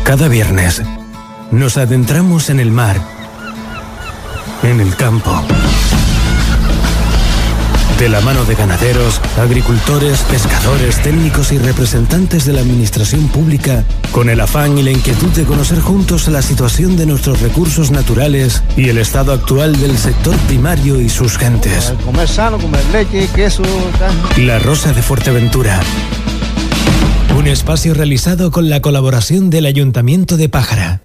Cada viernes nos adentramos en el mar, en el campo, de la mano de ganaderos, agricultores, pescadores, técnicos y representantes de la administración pública, con el afán y la inquietud de conocer juntos la situación de nuestros recursos naturales y el estado actual del sector primario y sus gentes. Comer sano, comer leche, queso, carne. La Rosa de Fuerteventura. Un espacio realizado con la colaboración del Ayuntamiento de Pájara.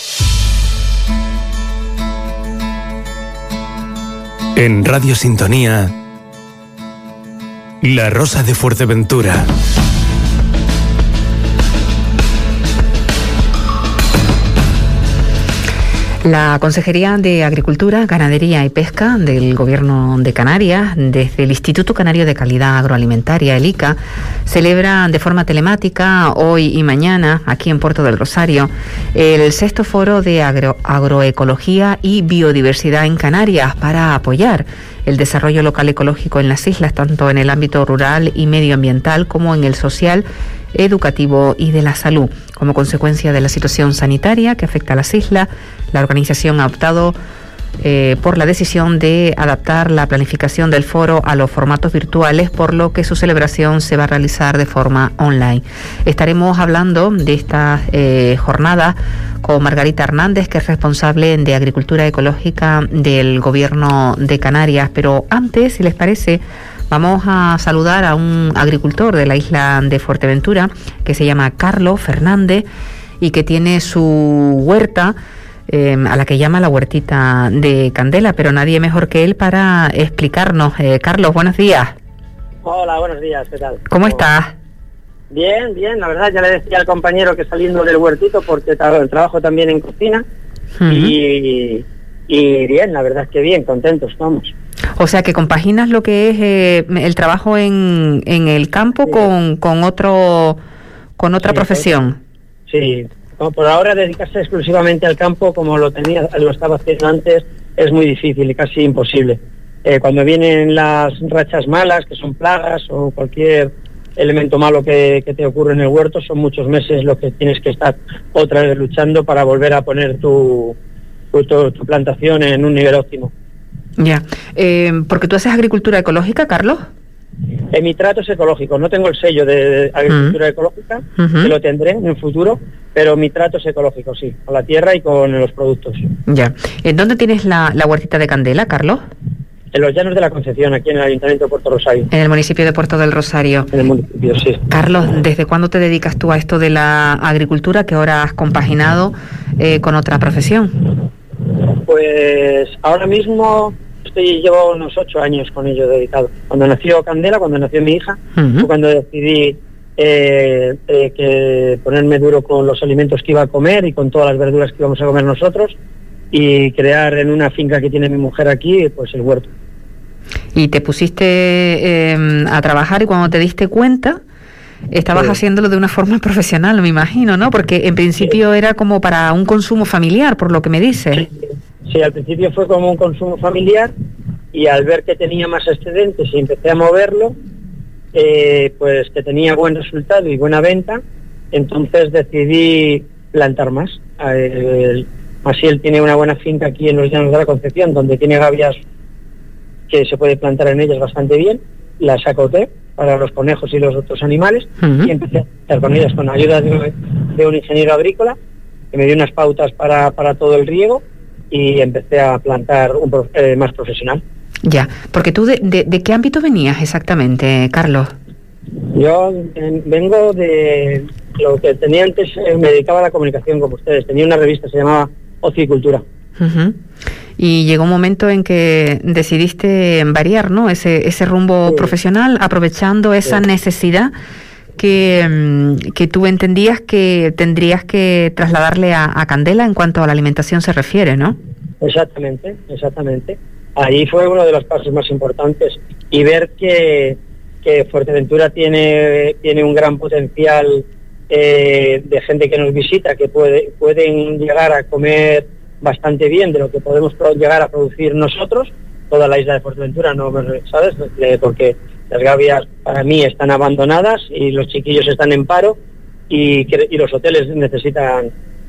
En Radio Sintonía, La Rosa de Fuerteventura. La Consejería de Agricultura, Ganadería y Pesca del Gobierno de Canarias, desde el Instituto Canario de Calidad Agroalimentaria, el ICA, celebra de forma telemática hoy y mañana, aquí en Puerto del Rosario, el 6º Foro de Agroecología y Biodiversidad en Canarias para apoyar el desarrollo local ecológico en las islas, tanto en el ámbito rural y medioambiental como en el social, educativo y de la salud. Como consecuencia de la situación sanitaria que afecta a las islas, la organización ha optado por la decisión de adaptar la planificación del foro a los formatos virtuales, por lo que su celebración se va a realizar de forma online. Estaremos hablando de esta jornada con Margarita Hernández, que es responsable de Agricultura Ecológica del Gobierno de Canarias. Pero antes, si les parece, vamos a saludar a un agricultor de la isla de Fuerteventura que se llama Carlos Fernández y que tiene su huerta, a la que llama la huertita de Candela, pero nadie mejor que él para explicarnos. Carlos, buenos días. Hola, buenos días, ¿qué tal? ¿Cómo estás? Bien, bien, la verdad, ya le decía al compañero que saliendo del huertito, porque trabajo también en cocina, y bien, la verdad es que bien, contentos, vamos. O sea, que compaginas lo que es el trabajo en el campo, sí, con otra profesión. Sí, por ahora dedicarse exclusivamente al campo, como lo estaba haciendo antes, es muy difícil y casi imposible. Cuando vienen las rachas malas, que son plagas o cualquier elemento malo que te ocurre en el huerto, son muchos meses lo que tienes que estar otra vez luchando para volver a poner tu plantación en un nivel óptimo. Ya, porque tú haces agricultura ecológica, Carlos. Mi trato es ecológico, no tengo el sello de agricultura ecológica, que lo tendré en el futuro, pero mi trato es ecológico, sí, con la tierra y con los productos. Ya. ¿Dónde tienes la huertita de Candela, Carlos? En los Llanos de la Concepción, aquí en el Ayuntamiento de Puerto Rosario. En el municipio de Puerto del Rosario. En el municipio, sí. Carlos, ¿desde cuándo te dedicas tú a esto de la agricultura, que ahora has compaginado con otra profesión? Pues ahora mismo llevo unos 8 años con ello dedicado. Cuando nació Candela, cuando nació mi hija, fue cuando decidí que ponerme duro con los alimentos que iba a comer y con todas las verduras que íbamos a comer nosotros, y crear en una finca que tiene mi mujer aquí, pues el huerto. Y te pusiste a trabajar, y cuando te diste cuenta estabas haciéndolo de una forma profesional, me imagino, ¿no? Porque en principio era como para un consumo familiar, por lo que me dices. Sí, al principio fue como un consumo familiar, y al ver que tenía más excedentes y empecé a moverlo, pues que tenía buen resultado y buena venta, entonces decidí plantar más. Así él tiene una buena finca aquí en los Llanos de la Concepción, donde tiene gavias que se puede plantar en ellas bastante bien. Las acoté para los conejos y los otros animales, y empecé a plantar con ellas con ayuda de un ingeniero agrícola que me dio unas pautas para todo el riego, y empecé a plantar más profesional. Ya, porque tú ¿de qué ámbito venías exactamente, Carlos? Yo vengo de lo que tenía antes, me dedicaba a la comunicación como ustedes. Tenía una revista, se llamaba Ocio y Cultura. Y llegó un momento en que decidiste variar, ¿no? Ese rumbo profesional, aprovechando esa necesidad que tú entendías que tendrías que trasladarle a Candela en cuanto a la alimentación se refiere, ¿no? Exactamente. Ahí fue uno de los pasos más importantes, y ver que Fuerteventura tiene un gran potencial de gente que nos visita, que pueden llegar a comer bastante bien de lo que podemos llegar a producir nosotros. Toda la isla de Fuerteventura, ¿no? ¿Sabes? Porque las gavias para mí están abandonadas y los chiquillos están en paro, y los hoteles necesitan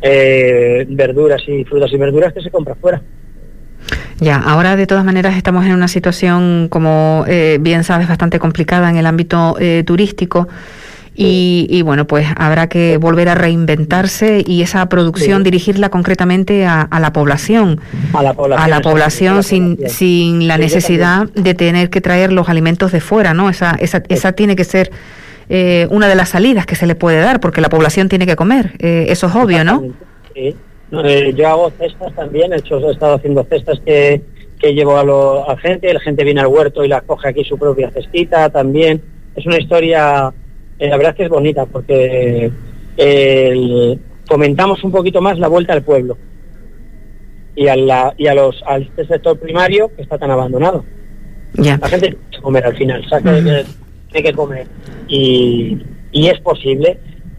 verduras y frutas y verduras que se compra fuera. Ya, ahora de todas maneras estamos en una situación, como bien sabes, bastante complicada en el ámbito turístico. Y bueno, pues habrá que volver a reinventarse y esa producción dirigirla concretamente a la población. A la población sin la necesidad de tener que traer los alimentos de fuera, ¿no? Esa tiene que ser una de las salidas que se le puede dar, porque la población tiene que comer. Eso es obvio, ¿no? Sí. Yo hago cestas también, he estado haciendo cestas que llevo a gente, la gente viene al huerto y la coge aquí su propia cestita también. Es una historia... la verdad es que es bonita porque fomentamos un poquito más la vuelta al pueblo y al este sector primario que está tan abandonado. Yeah. La gente tiene que comer al final, tiene que comer y es posible.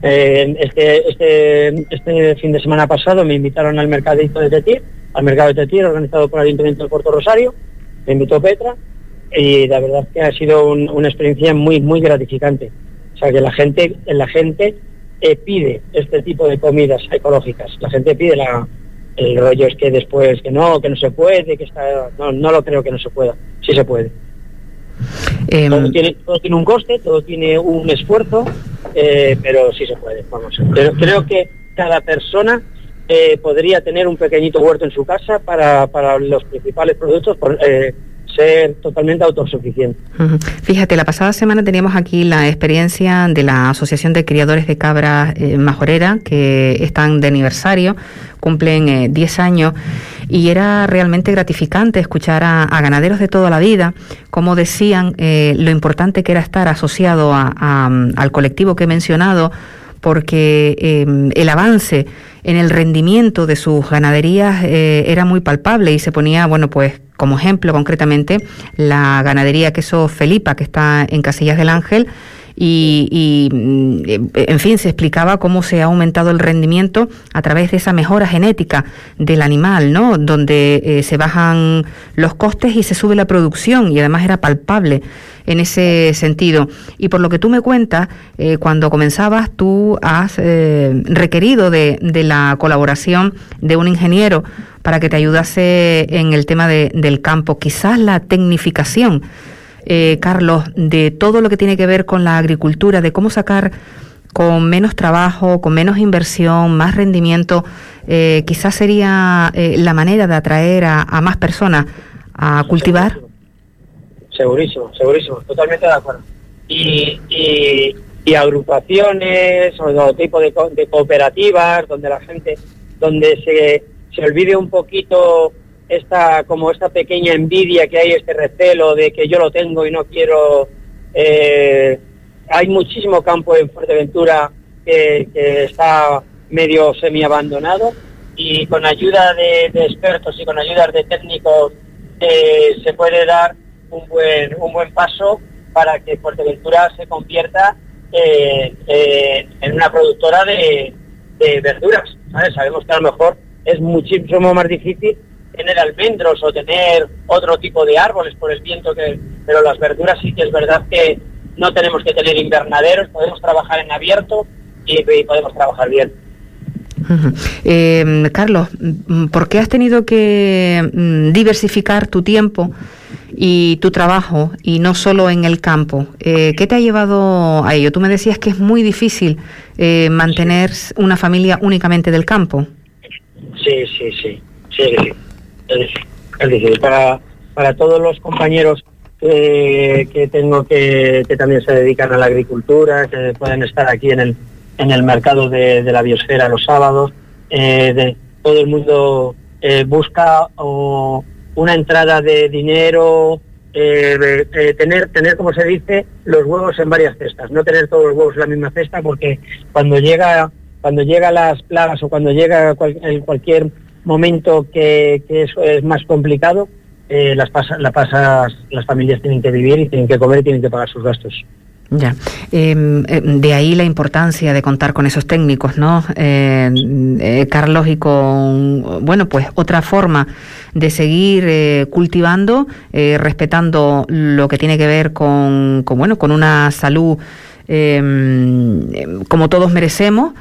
Este fin de semana pasado me invitaron al mercadito de Tetir, organizado por el Ayuntamiento de Puerto Rosario. Me invitó Petra y la verdad es que ha sido una experiencia muy, muy gratificante. O sea, que la gente pide este tipo de comidas ecológicas. La gente pide el rollo es que después que no se puede, no lo creo que no se pueda. Sí se puede. Todo tiene un coste, todo tiene un esfuerzo, pero sí se puede. Vamos. Pero creo que cada persona podría tener un pequeñito huerto en su casa para los principales productos, ser totalmente autosuficiente. Fíjate, la pasada semana teníamos aquí la experiencia de la Asociación de Criadores de Cabras Majorera, que están de aniversario, cumplen 10 años, y era realmente gratificante escuchar a ganaderos de toda la vida cómo decían lo importante que era estar asociado al colectivo que he mencionado, porque el avance en el rendimiento de sus ganaderías era muy palpable y se ponía, bueno, pues como ejemplo concretamente la ganadería Queso Felipa, que está en Casillas del Ángel, y en fin, se explicaba cómo se ha aumentado el rendimiento a través de esa mejora genética del animal, ¿no? Donde se bajan los costes y se sube la producción, y además era palpable en ese sentido. Y por lo que tú me cuentas, cuando comenzabas tú has requerido de la colaboración de un ingeniero para que te ayudase en el tema del campo, quizás la tecnificación, Carlos, de todo lo que tiene que ver con la agricultura, de cómo sacar con menos trabajo, con menos inversión, más rendimiento, quizás sería la manera de atraer a más personas a cultivar. Segurísimo, totalmente de acuerdo. Y agrupaciones o tipo de cooperativas donde la gente, donde se olvide un poquito esta pequeña envidia que hay, este recelo de que yo lo tengo y no quiero. Hay muchísimo campo en Fuerteventura que está medio semi abandonado, y con ayuda de expertos y con ayuda de técnicos se puede dar un buen paso para que Fuerteventura se convierta en una productora de verduras, ¿sabes? Sabemos que a lo mejor es muchísimo más difícil tener almendros o tener otro tipo de árboles por el viento, pero las verduras sí que es verdad que no tenemos que tener invernaderos, podemos trabajar en abierto y podemos trabajar bien. Carlos, ¿por qué has tenido que diversificar tu tiempo y tu trabajo, y no solo en el campo? ¿Qué te ha llevado a ello? Tú me decías que es muy difícil mantener una familia únicamente del campo. Sí. Es decir, para todos los compañeros que tengo que también se dedican a la agricultura, que pueden estar aquí en el mercado de la biosfera los sábados, todo el mundo busca una entrada de dinero, tener, como se dice, los huevos en varias cestas, no tener todos los huevos en la misma cesta, porque cuando llega las plagas o cuando llega cualquier momento que eso es más complicado, las familias tienen que vivir y tienen que comer y tienen que pagar sus gastos. Ya, de ahí la importancia de contar con esos técnicos, ¿no? Carlos, y con, bueno, pues otra forma de seguir cultivando, respetando lo que tiene que ver con una salud como todos merecemos,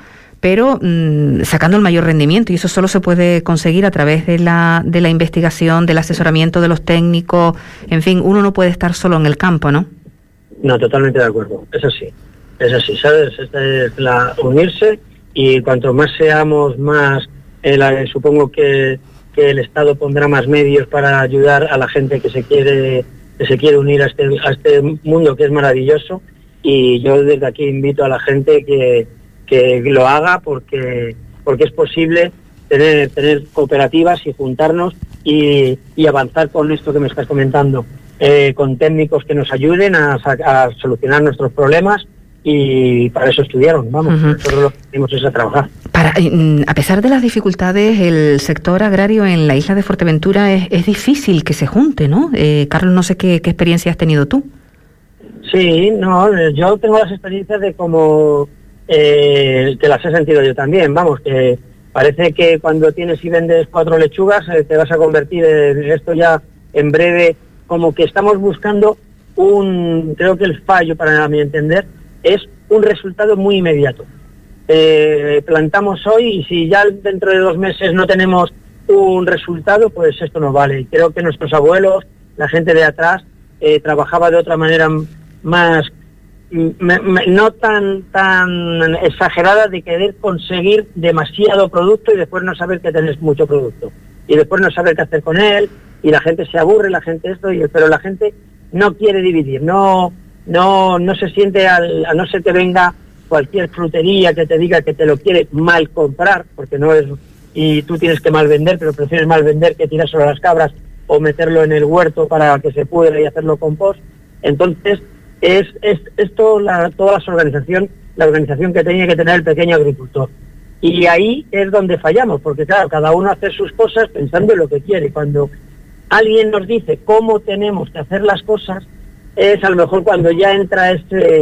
pero sacando el mayor rendimiento, y eso solo se puede conseguir a través de la investigación, del asesoramiento de los técnicos, en fin, uno no puede estar solo en el campo, ¿no? No, totalmente de acuerdo, es así, ¿sabes? Unirse, y cuanto más seamos, más, supongo que el Estado pondrá más medios para ayudar a la gente que se quiere unir a este mundo que es maravilloso, y yo desde aquí invito a la gente que lo haga, porque es posible tener cooperativas y juntarnos y avanzar con esto que me estás comentando, con técnicos que nos ayuden a solucionar nuestros problemas, y para eso estudiaron, vamos, nosotros lo que tenemos es a trabajar. A pesar de las dificultades, el sector agrario en la isla de Fuerteventura es difícil que se junte, ¿no? Carlos, no sé qué experiencia has tenido tú. Sí, no, yo tengo las experiencias de cómo que las he sentido yo también, vamos, que parece que cuando tienes y vendes 4 lechugas te vas a convertir en esto ya en breve, como que estamos buscando creo que el fallo, para mi entender, es un resultado muy inmediato. Plantamos hoy, y si ya dentro de 2 meses no tenemos un resultado, pues esto no vale. Y creo que nuestros abuelos, la gente de atrás, trabajaba de otra manera más, no tan exagerada, de querer conseguir demasiado producto y después no saber que tenés mucho producto. Y después no saber qué hacer con él, y la gente se aburre, pero la gente no quiere dividir, no se siente, a no ser que venga cualquier frutería que te diga que te lo quiere mal comprar, porque no es, y tú tienes que mal vender, pero prefieres mal vender que tirárselo a las cabras o meterlo en el huerto para que se pudra y hacerlo compost. Entonces es toda la organización que tenía que tener el pequeño agricultor, y ahí es donde fallamos, porque claro, cada uno hace sus cosas pensando en lo que quiere. Cuando alguien nos dice cómo tenemos que hacer las cosas, es a lo mejor cuando ya entra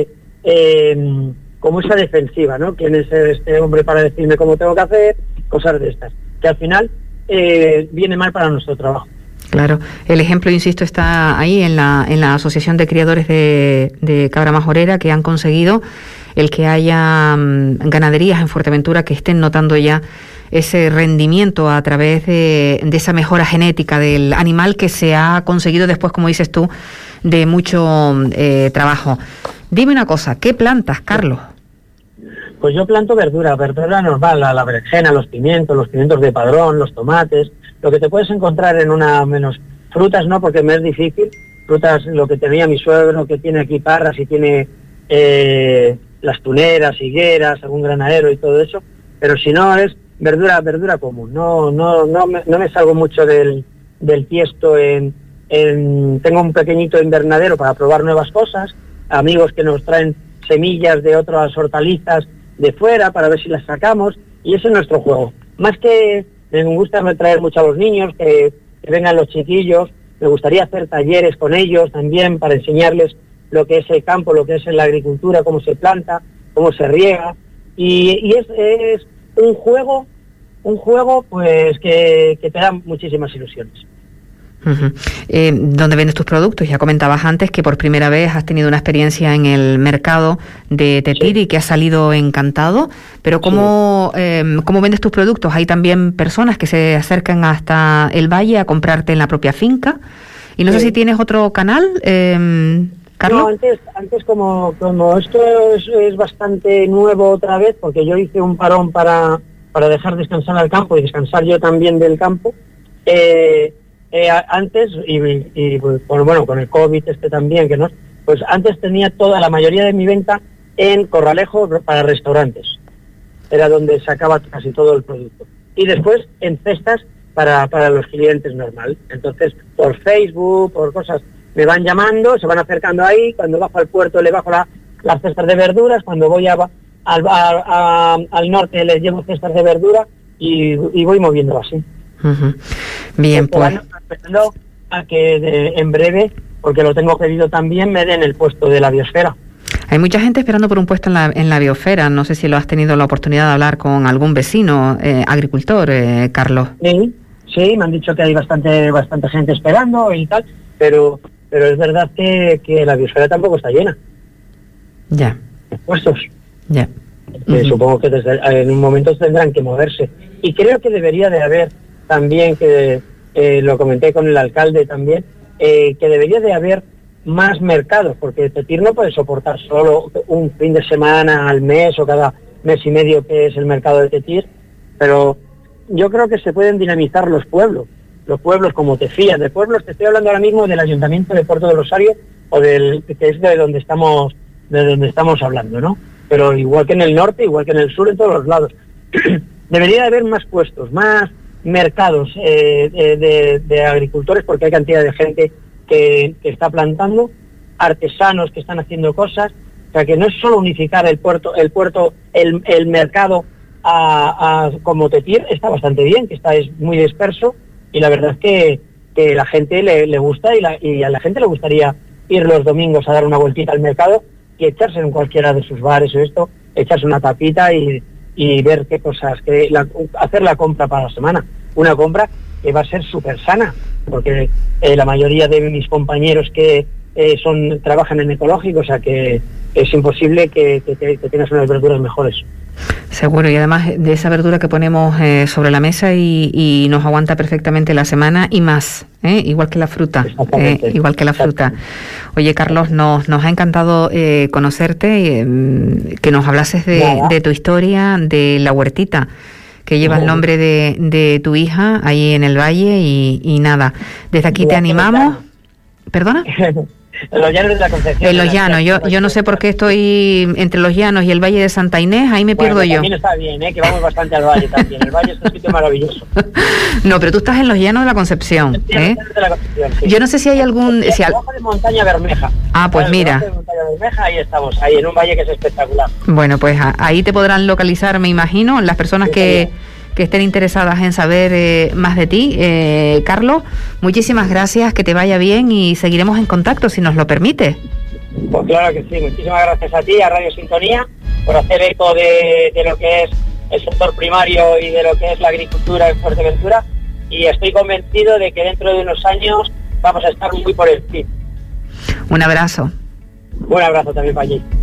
como esa defensiva, ¿no? ¿Quién es este hombre para decirme cómo tengo que hacer? Cosas de estas, que al final viene mal para nuestro trabajo. Claro, el ejemplo, insisto, está ahí en la Asociación de Criadores de Cabra Majorera, que han conseguido el que haya ganaderías en Fuerteventura que estén notando ya ese rendimiento a través de esa mejora genética del animal, que se ha conseguido después, como dices tú, de mucho trabajo. Dime una cosa, ¿qué plantas, Carlos? Pues yo planto verdura normal, la berenjena, los pimientos de padrón, los tomates, lo que te puedes encontrar en menos frutas, no, porque me es difícil. Frutas, lo que tenía mi suegro, que tiene aquí parras y tiene las tuneras, higueras, algún granadero y todo eso, pero si no es verdura común. No me salgo mucho del tiesto. Tengo un pequeñito invernadero para probar nuevas cosas, amigos que nos traen semillas de otras hortalizas de fuera para ver si las sacamos, y ese es nuestro juego. Más que me gusta traer mucho a los niños, que vengan los chiquillos, me gustaría hacer talleres con ellos también para enseñarles lo que es el campo, lo que es la agricultura, cómo se planta, cómo se riega, y es un juego pues que te da muchísimas ilusiones. Uh-huh. ¿Dónde vendes tus productos? Ya comentabas antes que por primera vez has tenido una experiencia en el mercado de Tetiri, sí, que has salido encantado, pero ¿cómo vendes tus productos? ¿Hay también personas que se acercan hasta el valle a comprarte en la propia finca? Y no sé si tienes otro canal, Carlos. No, antes como esto es bastante nuevo otra vez, porque yo hice un parón para dejar descansar al campo y descansar yo también del campo. Antes, y pues, bueno, con el COVID también, pues antes tenía la mayoría de mi venta en Corralejo para restaurantes. Era donde sacaba casi todo el producto. Y después en cestas para los clientes normal. Entonces, por Facebook, por cosas, me van llamando, se van acercando ahí. Cuando bajo al puerto le bajo las cestas de verduras. Cuando voy al norte les llevo cestas de verdura y voy moviendo así. Uh-huh. Bien, pues esperando a que en breve, porque lo tengo pedido también, me den el puesto de la biosfera. Hay mucha gente esperando por un puesto en la biosfera. No sé si lo has tenido la oportunidad de hablar con algún vecino agricultor, Carlos. Sí, me han dicho que hay bastante gente esperando y tal, pero es verdad que la biosfera tampoco está llena. Ya. Puestos. Ya. Supongo que en un momento tendrán que moverse. Y creo que debería de haber también, que lo comenté con el alcalde también, que debería de haber más mercados, porque Tetir no puede soportar solo un fin de semana al mes o cada mes y medio que es el mercado de Tetir, pero yo creo que se pueden dinamizar los pueblos como Tefías. De pueblos te estoy hablando ahora mismo del Ayuntamiento de Puerto del Rosario, o que es de donde estamos hablando, ¿no? Pero igual que en el norte, igual que en el sur, en todos los lados. Debería de haber más puestos, más mercados de agricultores, porque hay cantidad de gente que está plantando, artesanos que están haciendo cosas. O sea, que no es solo unificar el mercado como Tetir, está bastante bien, que es muy disperso, y la verdad es que la gente le gusta, y a la gente le gustaría ir los domingos a dar una vueltita al mercado y echarse en cualquiera de sus bares o echarse una tapita y ver qué cosas, hacer la compra para la semana. Una compra que va a ser súper sana, porque la mayoría de mis compañeros que trabajan en ecológico, o sea que es imposible que tengas unas verduras mejores. Seguro, y además de esa verdura que ponemos sobre la mesa y nos aguanta perfectamente la semana y más, igual que la fruta. Igual que la fruta. Oye, Carlos, nos ha encantado conocerte, que nos hablases de tu historia, de la huertita que lleva el nombre de tu hija ahí en el valle, y nada, desde aquí te animamos. ¿Perdona? En los llanos de la Concepción. En los llanos, yo no sé por qué estoy entre los llanos y el Valle de Santa Inés, ahí me pierdo yo. También está bien, que vamos bastante al Valle también. El Valle es un sitio maravilloso. No, pero tú estás en los llanos de la Concepción. Sí, en los llanos de la Concepción, sí. Yo no sé si hay algún... El de Montaña Bermeja. Ah, pues mira. De Montaña Bermeja, ahí estamos, ahí en un valle que es espectacular. Bueno, pues ahí te podrán localizar, me imagino, las personas que estén interesadas en saber más de ti. Carlos, muchísimas gracias, que te vaya bien, y seguiremos en contacto si nos lo permite. Pues claro que sí, muchísimas gracias a ti, a Radio Sintonía, por hacer eco de lo que es el sector primario y de lo que es la agricultura en Fuerteventura, y estoy convencido de que dentro de unos años vamos a estar muy por el fin. Un abrazo. Un abrazo también para allí.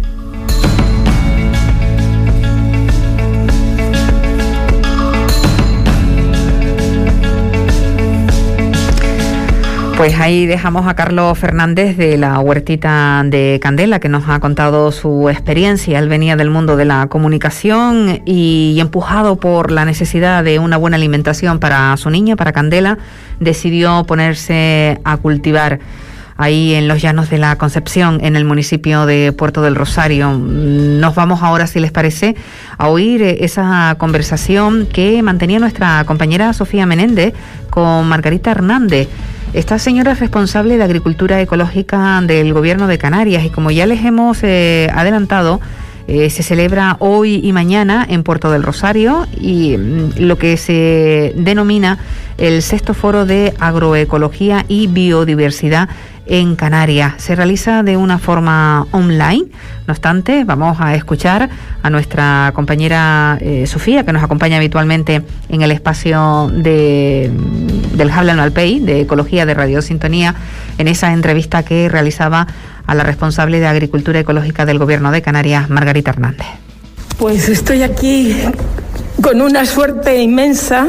Pues ahí dejamos a Carlos Fernández de la Huertita de Candela, que nos ha contado su experiencia. Él venía del mundo de la comunicación y empujado por la necesidad de una buena alimentación para su niña, para Candela, decidió ponerse a cultivar ahí en los llanos de la Concepción, en el municipio de Puerto del Rosario. Nos vamos ahora, si les parece, a oír esa conversación que mantenía nuestra compañera Sofía Menéndez con Margarita Hernández. Esta señora es responsable de Agricultura Ecológica del Gobierno de Canarias, y como ya les hemos adelantado, se celebra hoy y mañana en Puerto del Rosario, y lo que se denomina el 6º Foro de Agroecología y Biodiversidad en Canarias. Se realiza de una forma online. No obstante, vamos a escuchar a nuestra compañera Sofía, que nos acompaña habitualmente en el espacio del Habla en Malpey, de Ecología de Radio Sintonía, en esa entrevista que realizaba a la responsable de Agricultura Ecológica del Gobierno de Canarias, Margarita Hernández. Pues estoy aquí con una suerte inmensa.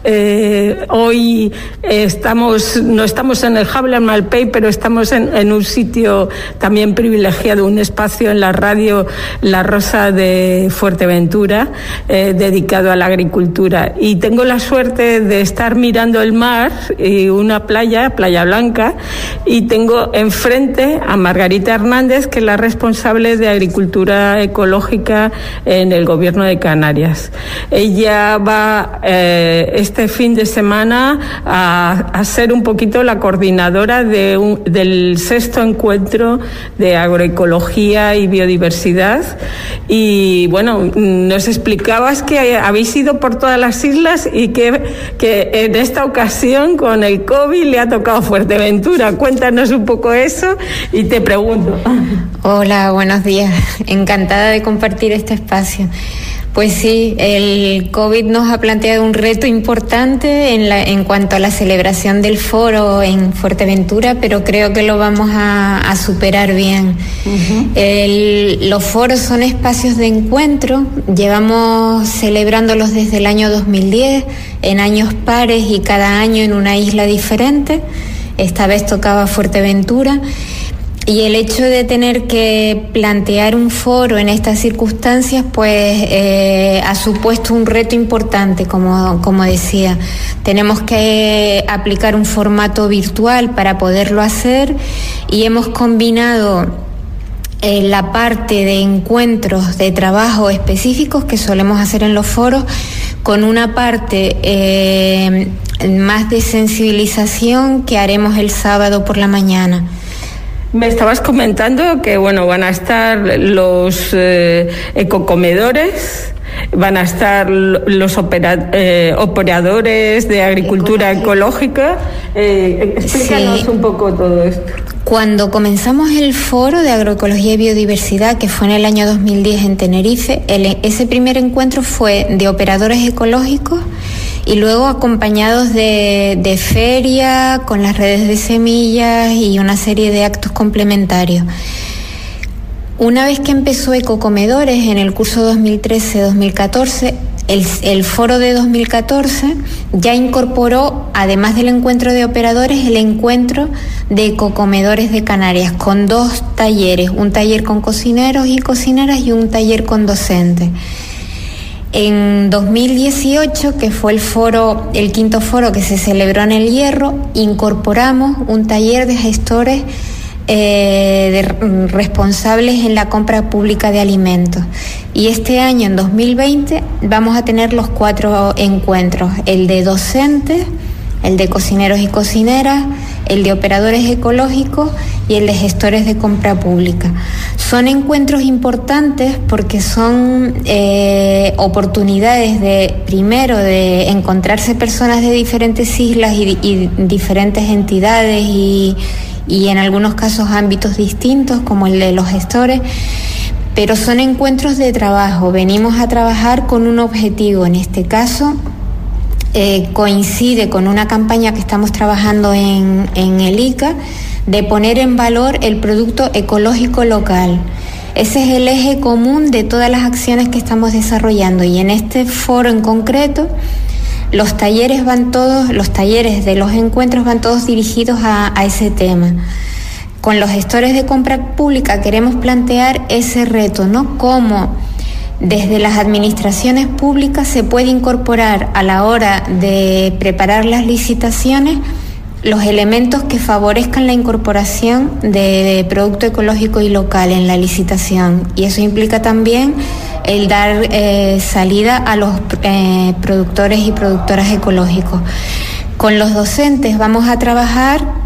Hoy no estamos en el Habla en Malpey, pero estamos en un sitio también privilegiado, un espacio en la radio La Rosa de Fuerteventura, dedicado a la agricultura. Y tengo la suerte de estar mirando el mar y una Playa Blanca, y tengo enfrente a Margarita Hernández, que es la responsable de Agricultura Ecológica en el Gobierno de Canarias. Ella va este fin de semana a ser un poquito la coordinadora del 6º encuentro de agroecología y biodiversidad. Y bueno, nos explicabas que habéis ido por todas las islas y que en esta ocasión con el COVID le ha tocado Fuerteventura. Cuéntanos un poco eso y te pregunto. Hola, buenos días. Encantada de compartir este espacio. Pues sí, el COVID nos ha planteado un reto importante en cuanto a la celebración del foro en Fuerteventura, pero creo que lo vamos a superar bien. Uh-huh. Los foros son espacios de encuentro, llevamos celebrándolos desde el año 2010, en años pares y cada año en una isla diferente. Esta vez tocaba Fuerteventura. Y el hecho de tener que plantear un foro en estas circunstancias, pues ha supuesto un reto importante, como decía. Tenemos que aplicar un formato virtual para poderlo hacer y hemos combinado la parte de encuentros de trabajo específicos que solemos hacer en los foros con una parte más de sensibilización que haremos el sábado por la mañana. Me estabas comentando que van a estar los ecocomedores, van a estar los operadores de agricultura ecológica. Explícanos un poco todo esto. Cuando comenzamos el foro de agroecología y biodiversidad, que fue en el año 2010 en Tenerife, ese primer encuentro fue de operadores ecológicos y luego acompañados de feria, con las redes de semillas y una serie de actos complementarios. Una vez que empezó Ecocomedores en el curso 2013-2014, el foro de 2014 ya incorporó, además del encuentro de operadores, el encuentro de ecocomedores de Canarias, con 2 talleres, un taller con cocineros y cocineras y un taller con docentes. En 2018, que fue el quinto foro que se celebró en El Hierro, incorporamos un taller de gestores responsables en la compra pública de alimentos. Y este año, en 2020, vamos a tener los 4 encuentros: el de docentes, el de cocineros y cocineras, el de operadores ecológicos y el de gestores de compra pública. Son encuentros importantes porque son oportunidades de encontrarse personas de diferentes islas y diferentes entidades y en algunos casos ámbitos distintos, como el de los gestores, pero son encuentros de trabajo. Venimos a trabajar con un objetivo, en este caso coincide con una campaña que estamos trabajando en el ICA, de poner en valor el producto ecológico local. Ese es el eje común de todas las acciones que estamos desarrollando, y en este foro en concreto los talleres de los encuentros van todos dirigidos a ese tema. Con los gestores de compra pública queremos plantear ese reto, ¿no? Cómo desde las administraciones públicas se puede incorporar a la hora de preparar las licitaciones los elementos que favorezcan la incorporación de producto ecológico y local en la licitación, y eso implica también el dar salida a los productores y productoras ecológicos. Con los docentes vamos a trabajar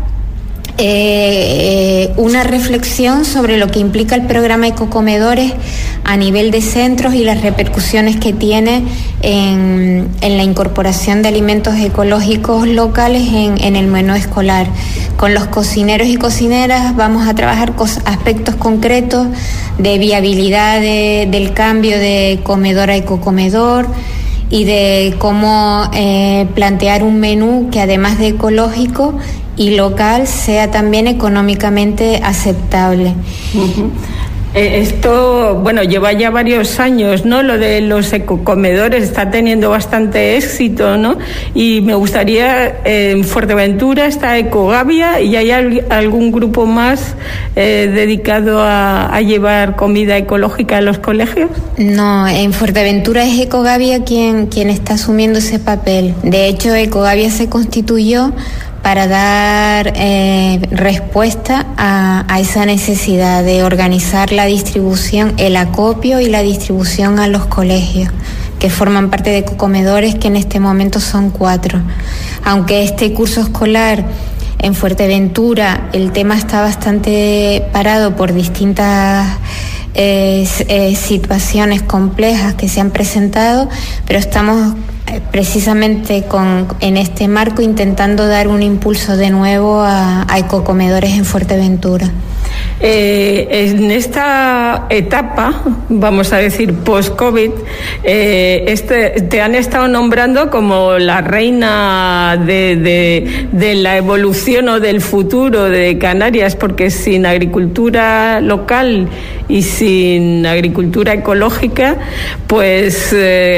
una reflexión sobre lo que implica el programa Ecocomedores a nivel de centros y las repercusiones que tiene en la incorporación de alimentos ecológicos locales en el menú escolar. Con los cocineros y cocineras vamos a trabajar aspectos concretos de viabilidad del cambio de comedor a ecocomedor y de cómo plantear un menú que, además de ecológico y local, sea también económicamente aceptable. Uh-huh. Esto, lleva ya varios años, ¿no? Lo de los ecocomedores está teniendo bastante éxito, ¿no? Y me gustaría, en Fuerteventura está Ecogavia, ¿y hay algún grupo más dedicado a llevar comida ecológica a los colegios? No, en Fuerteventura es Ecogavia quien está asumiendo ese papel. De hecho, Ecogavia se constituyó para dar respuesta a esa necesidad de organizar la distribución, el acopio y la distribución a los colegios que forman parte de Ecocomedores, que en este momento son 4. Aunque este curso escolar en Fuerteventura el tema está bastante parado por distintas situaciones complejas que se han presentado, pero estamos precisamente en este marco intentando dar un impulso de nuevo a Ecocomedores en Fuerteventura. En esta etapa, vamos a decir post-COVID, te han estado nombrando como la reina de la evolución o del futuro de Canarias, porque sin agricultura local y sin agricultura ecológica, pues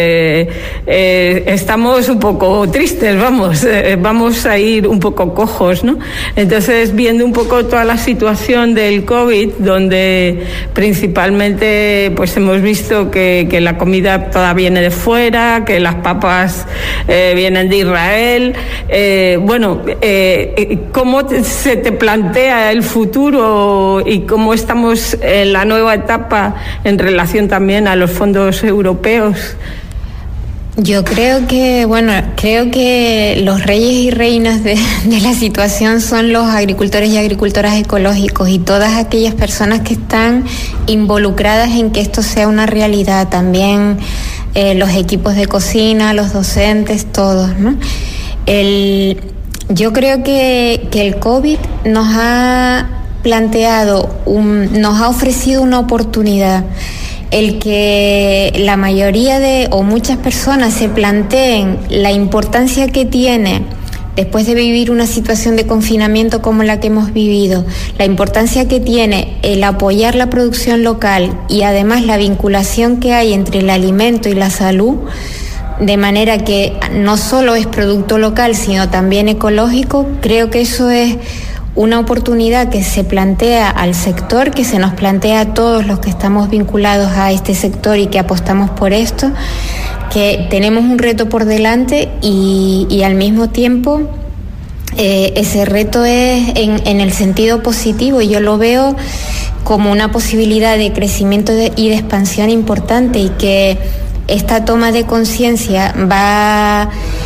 estamos un poco tristes, vamos a ir un poco cojos, ¿no? Entonces, viendo un poco toda la situación del COVID, donde principalmente pues hemos visto que la comida toda viene de fuera, que las papas vienen de Israel, ¿cómo se te plantea el futuro y cómo estamos en la nueva etapa en relación también a los fondos europeos? Yo creo que los reyes y reinas de la situación son los agricultores y agricultoras ecológicos y todas aquellas personas que están involucradas en que esto sea una realidad. También los equipos de cocina, los docentes, todos, ¿no? Yo creo que el COVID nos ha ofrecido una oportunidad. El que la mayoría o muchas personas se planteen la importancia que tiene, después de vivir una situación de confinamiento como la que hemos vivido, la importancia que tiene el apoyar la producción local y además la vinculación que hay entre el alimento y la salud, de manera que no solo es producto local, sino también ecológico. Creo que eso es una oportunidad que se plantea al sector, que se nos plantea a todos los que estamos vinculados a este sector y que apostamos por esto, que tenemos un reto por delante y al mismo tiempo ese reto es en el sentido positivo, y yo lo veo como una posibilidad de crecimiento y de expansión importante, y que esta toma de conciencia va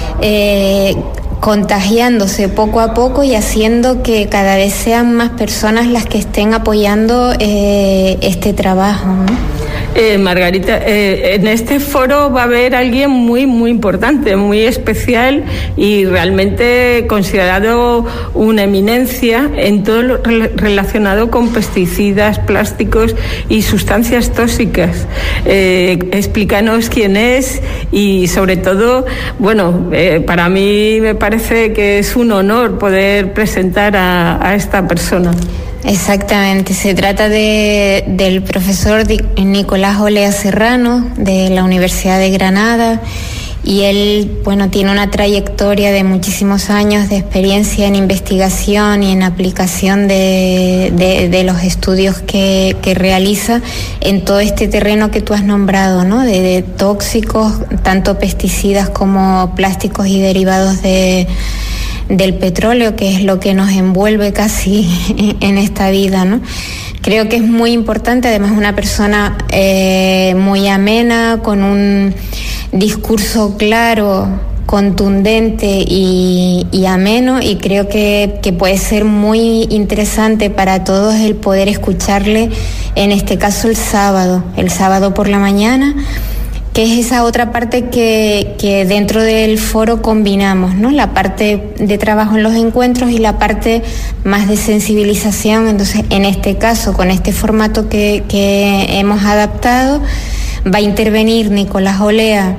contagiándose poco a poco y haciendo que cada vez sean más personas las que estén apoyando este trabajo, ¿no? Margarita, en este foro va a haber alguien muy, muy importante, muy especial y realmente considerado una eminencia en todo lo relacionado con pesticidas, plásticos y sustancias tóxicas. Explícanos quién es y, sobre todo, para mí me parece que es un honor poder presentar a esta persona. Exactamente, se trata del profesor Nicolás Olea Serrano, de la Universidad de Granada, y él, tiene una trayectoria de muchísimos años de experiencia en investigación y en aplicación de los estudios que realiza en todo este terreno que tú has nombrado, ¿no? De tóxicos, tanto pesticidas como plásticos y derivados del petróleo, que es lo que nos envuelve casi en esta vida, ¿no? Creo que es muy importante, además una persona muy amena, con un discurso claro, contundente y ameno, y creo que puede ser muy interesante para todos el poder escucharle, en este caso el sábado por la mañana, que es esa otra parte que dentro del foro combinamos, ¿no? La parte de trabajo en los encuentros y la parte más de sensibilización. Entonces, en este caso, con este formato que hemos adaptado, va a intervenir Nicolás Olea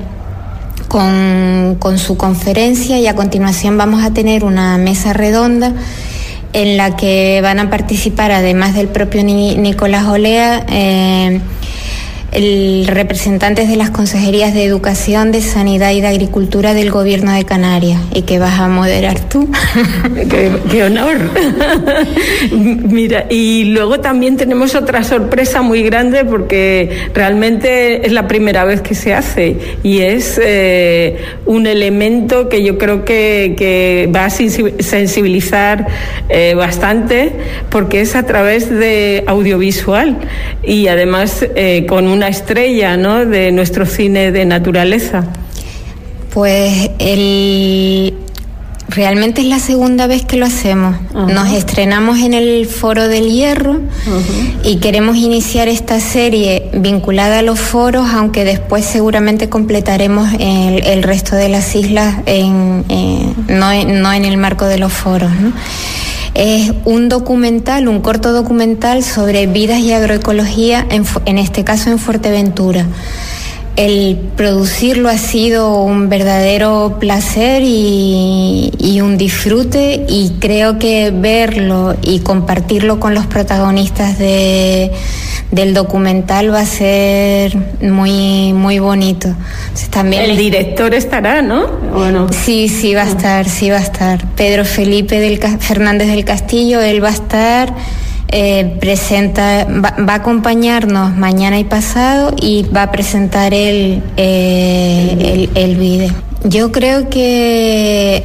con su conferencia, y a continuación vamos a tener una mesa redonda en la que van a participar, además del propio Nicolás Olea, representantes de las consejerías de Educación, de Sanidad y de Agricultura del Gobierno de Canarias, y que vas a moderar tú. ¡Qué honor! Mira, y luego también tenemos otra sorpresa muy grande, porque realmente es la primera vez que se hace, y es un elemento que yo creo que va a sensibilizar bastante, porque es a través de audiovisual, y además con una estrella, ¿no?, de nuestro cine de naturaleza. Pues realmente es la segunda vez que lo hacemos. Uh-huh. Nos estrenamos en el Foro del Hierro. Uh-huh. Y queremos iniciar esta serie vinculada a los foros, aunque después seguramente completaremos el resto de las islas no en el marco de los foros, ¿no? Es un documental, un corto documental sobre vidas y agroecología, en este caso en Fuerteventura. El producirlo ha sido un verdadero placer y un disfrute, y creo que verlo y compartirlo con los protagonistas del documental va a ser muy, muy bonito. Entonces, también el director estará, ¿no? ¿O no? Sí, va a estar. Pedro Felipe Fernández del Castillo, él va a estar. Va a acompañarnos mañana y pasado, y va a presentar el vídeo. Yo creo que,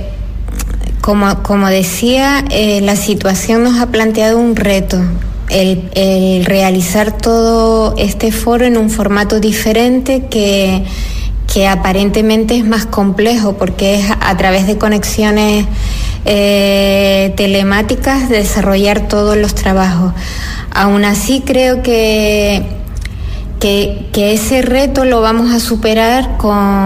como decía, la situación nos ha planteado un reto, el realizar todo este foro en un formato diferente que aparentemente es más complejo, porque es a través de conexiones telemáticas desarrollar todos los trabajos. Aún así, creo que ese reto lo vamos a superar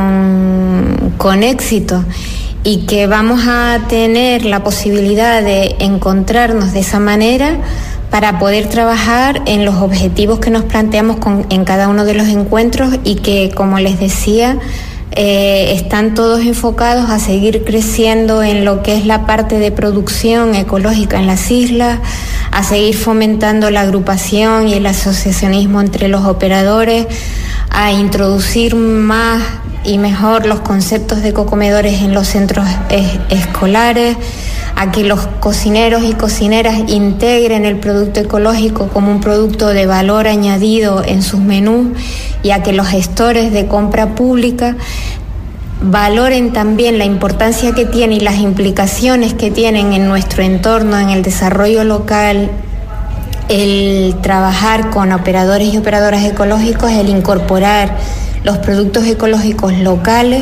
con éxito, y que vamos a tener la posibilidad de encontrarnos de esa manera para poder trabajar en los objetivos que nos planteamos en cada uno de los encuentros, y que, como les decía, están todos enfocados a seguir creciendo en lo que es la parte de producción ecológica en las islas, a seguir fomentando la agrupación y el asociacionismo entre los operadores, a introducir más y mejor los conceptos de ecocomedores en los centros escolares, a que los cocineros y cocineras integren el producto ecológico como un producto de valor añadido en sus menús, y a que los gestores de compra pública valoren también la importancia que tiene y las implicaciones que tienen en nuestro entorno, en el desarrollo local, el trabajar con operadores y operadoras ecológicos, el incorporar los productos ecológicos locales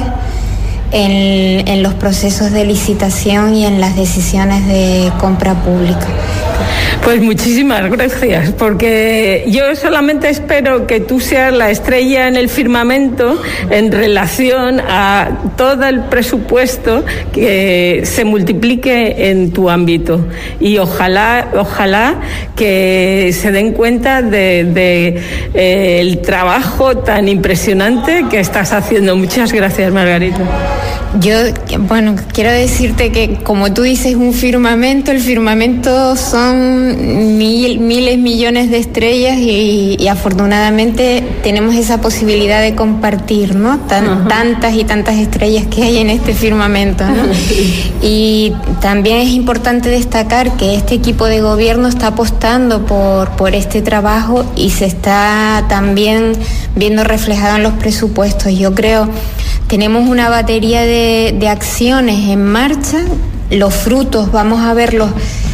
en los procesos de licitación y en las decisiones de compra pública. Pues muchísimas gracias, porque yo solamente espero que tú seas la estrella en el firmamento en relación a todo el presupuesto que se multiplique en tu ámbito, y ojalá que se den cuenta de el trabajo tan impresionante que estás haciendo. Muchas gracias, Margarita. Yo, quiero decirte que, como tú dices, un firmamento, el firmamento son miles, millones de estrellas, y afortunadamente tenemos esa posibilidad de compartir, ¿no? Tantas y tantas estrellas que hay en este firmamento, ¿no? Y también es importante destacar que este equipo de gobierno está apostando por este trabajo, y se está también viendo reflejado en los presupuestos. Yo creo tenemos una batería de acciones en marcha. Los frutos vamos a verlos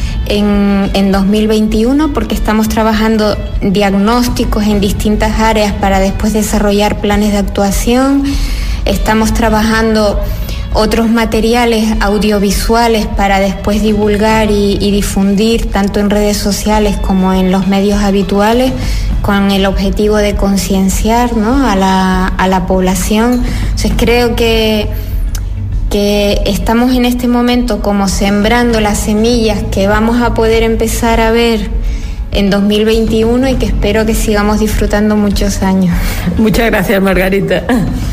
en 2021, porque estamos trabajando diagnósticos en distintas áreas para después desarrollar planes de actuación. Estamos trabajando otros materiales audiovisuales para después divulgar y difundir tanto en redes sociales como en los medios habituales, con el objetivo de concienciar, ¿no?, a la población. Entonces creo que estamos en este momento como sembrando las semillas que vamos a poder empezar a ver en 2021, y que espero que sigamos disfrutando muchos años. Muchas gracias, Margarita.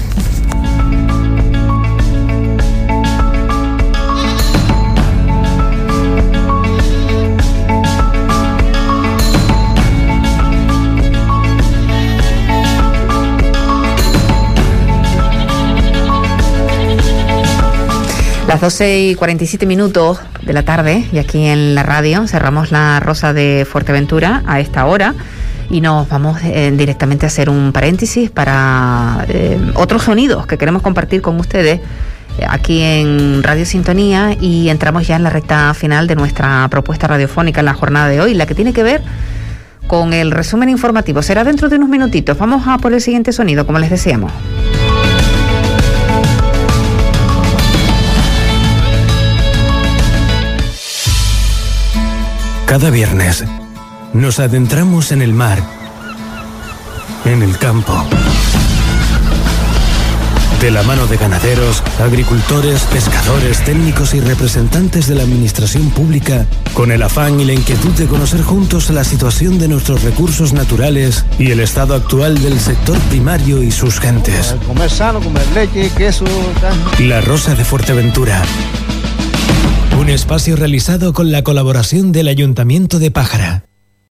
Las 12:47 de la tarde, y aquí en la radio cerramos la Rosa de Fuerteventura a esta hora, y nos vamos directamente a hacer un paréntesis para otros sonidos que queremos compartir con ustedes aquí en Radio Sintonía, y entramos ya en la recta final de nuestra propuesta radiofónica en la jornada de hoy, la que tiene que ver con el resumen informativo. Será dentro de unos minutitos. Vamos a por el siguiente sonido, como les decíamos. Cada viernes nos adentramos en el mar, en el campo, De la mano de ganaderos, agricultores, pescadores, técnicos y representantes de la administración pública, con el afán y la inquietud de conocer juntos la situación de nuestros recursos naturales y el estado actual del sector primario y sus gentes. Comer sano, comer leche, queso, carne. La Rosa de Fuerteventura. Un espacio realizado con la colaboración del Ayuntamiento de Pájara.